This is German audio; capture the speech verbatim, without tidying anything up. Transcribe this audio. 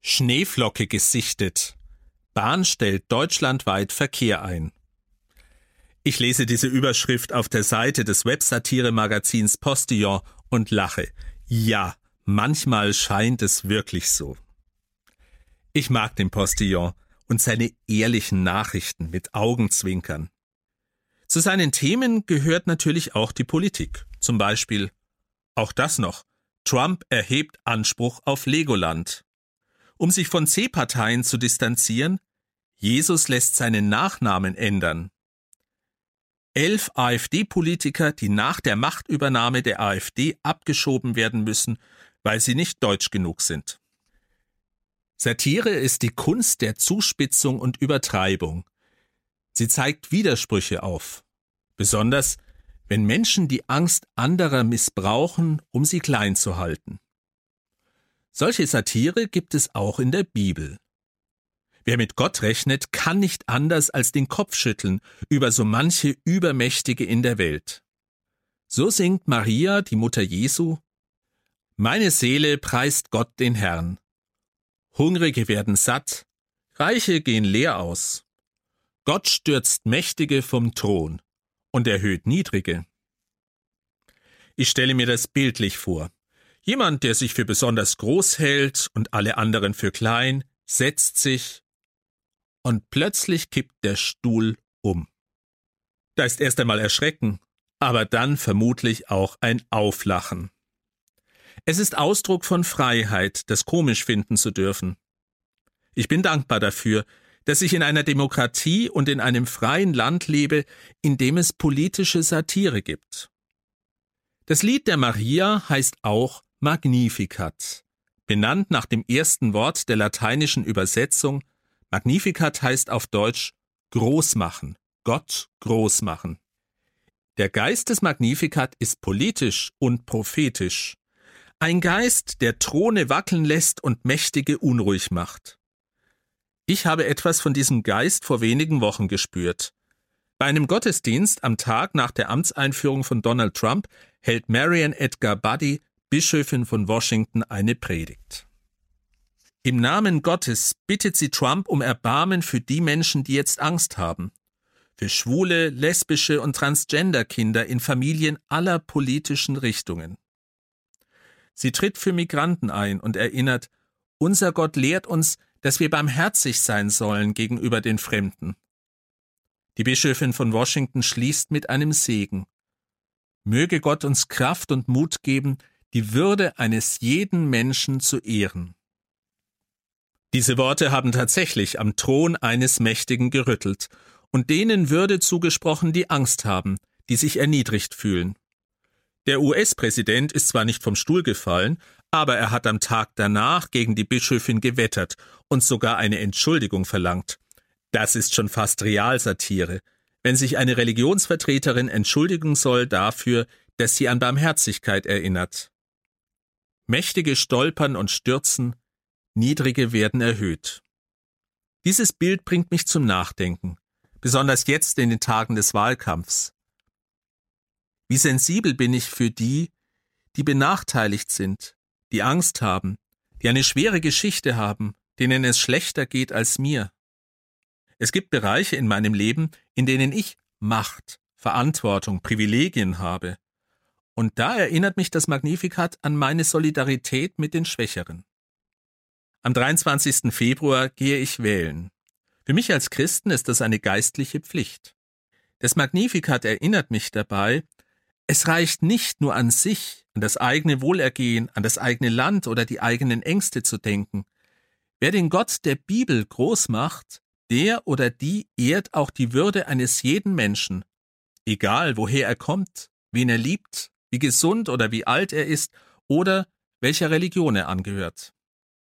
Schneeflocke gesichtet. Bahn stellt deutschlandweit Verkehr ein. Ich lese diese Überschrift auf der Seite des Websatire-Magazins Postillon und lache. Ja, manchmal scheint es wirklich so. Ich mag den Postillon und seine ehrlichen Nachrichten mit Augenzwinkern. Zu seinen Themen gehört natürlich auch die Politik. Zum Beispiel, auch das noch, Trump erhebt Anspruch auf Legoland. Um sich von C-Parteien zu distanzieren, Jesus lässt seinen Nachnamen ändern. Elf AfD-Politiker, die nach der Machtübernahme der AfD abgeschoben werden müssen, weil sie nicht deutsch genug sind. Satire ist die Kunst der Zuspitzung und Übertreibung. Sie zeigt Widersprüche auf, besonders wenn Menschen die Angst anderer missbrauchen, um sie klein zu halten. Solche Satire gibt es auch in der Bibel. Wer mit Gott rechnet, kann nicht anders als den Kopf schütteln über so manche Übermächtige in der Welt. So singt Maria, die Mutter Jesu: Meine Seele preist Gott den Herrn. Hungrige werden satt, Reiche gehen leer aus. Gott stürzt Mächtige vom Thron und erhöht Niedrige. Ich stelle mir das bildlich vor. Jemand, der sich für besonders groß hält und alle anderen für klein, setzt sich und plötzlich kippt der Stuhl um. Da ist erst einmal Erschrecken, aber dann vermutlich auch ein Auflachen. Es ist Ausdruck von Freiheit, das komisch finden zu dürfen. Ich bin dankbar dafür, dass ich in einer Demokratie und in einem freien Land lebe, in dem es politische Satire gibt. Das Lied der Maria heißt auch Magnificat, benannt nach dem ersten Wort der lateinischen Übersetzung. Magnificat heißt auf Deutsch groß machen, Gott groß machen. Der Geist des Magnificat ist politisch und prophetisch. Ein Geist, der Throne wackeln lässt und Mächtige unruhig macht. Ich habe etwas von diesem Geist vor wenigen Wochen gespürt. Bei einem Gottesdienst am Tag nach der Amtseinführung von Donald Trump hält Marian Edgar Buddy, Bischöfin von Washington, eine Predigt. Im Namen Gottes bittet sie Trump um Erbarmen für die Menschen, die jetzt Angst haben. Für schwule, lesbische und Transgender-Kinder in Familien aller politischen Richtungen. Sie tritt für Migranten ein und erinnert, unser Gott lehrt uns, dass wir barmherzig sein sollen gegenüber den Fremden. Die Bischöfin von Washington schließt mit einem Segen. Möge Gott uns Kraft und Mut geben, die Würde eines jeden Menschen zu ehren. Diese Worte haben tatsächlich am Thron eines Mächtigen gerüttelt und denen Würde zugesprochen, die Angst haben, die sich erniedrigt fühlen. Der U S-Präsident ist zwar nicht vom Stuhl gefallen, aber er hat am Tag danach gegen die Bischöfin gewettert und sogar eine Entschuldigung verlangt. Das ist schon fast Realsatire, wenn sich eine Religionsvertreterin entschuldigen soll dafür, dass sie an Barmherzigkeit erinnert. Mächtige stolpern und stürzen, Niedrige werden erhöht. Dieses Bild bringt mich zum Nachdenken, besonders jetzt in den Tagen des Wahlkampfs. Wie sensibel bin ich für die, die benachteiligt sind, die Angst haben, die eine schwere Geschichte haben, denen es schlechter geht als mir. Es gibt Bereiche in meinem Leben, in denen ich Macht, Verantwortung, Privilegien habe. Und da erinnert mich das Magnificat an meine Solidarität mit den Schwächeren. Am dreiundzwanzigsten Februar gehe ich wählen. Für mich als Christen ist das eine geistliche Pflicht. Das Magnificat erinnert mich dabei, es reicht nicht nur an sich, an das eigene Wohlergehen, an das eigene Land oder die eigenen Ängste zu denken. Wer den Gott der Bibel groß macht, der oder die ehrt auch die Würde eines jeden Menschen, egal woher er kommt, wen er liebt, wie gesund oder wie alt er ist oder welcher Religion er angehört.